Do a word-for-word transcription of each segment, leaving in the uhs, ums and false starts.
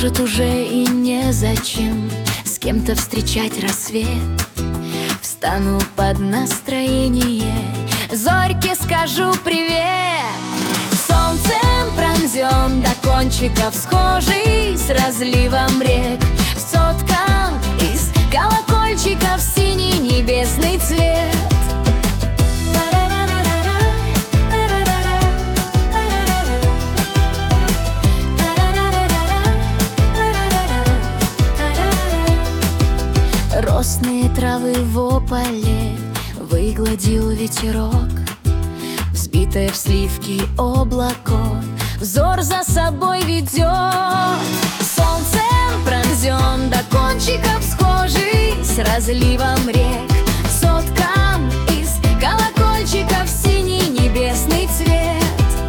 Может, уже и незачем с кем-то встречать рассвет. Встану под настроение, зорьке скажу привет. Солнцем пронзен до кончиков, схожий с разливом рек, соткан из колокольчиков синий небесный цвет. Росные травы в ополе выгладил ветерок, взбитое в сливки облако взор за собой ведет. Солнцем пронзен до кончиков, схожий с разливом рек, соткан из колокольчиков синий небесный цвет.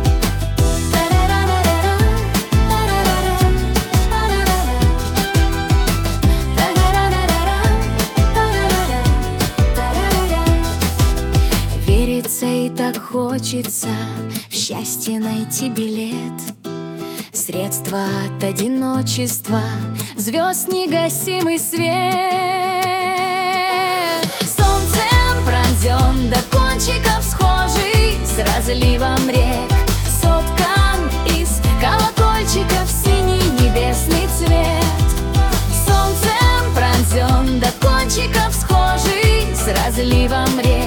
Верится и так хочется в счастье найти билет, средства от одиночества, звезд негасимый свет. Солнцем пронзен до кончиков, схожий с разливом рек, соткан из колокольчиков синий небесный цвет. Солнцем пронзен до кончиков, схожий с разливом рек,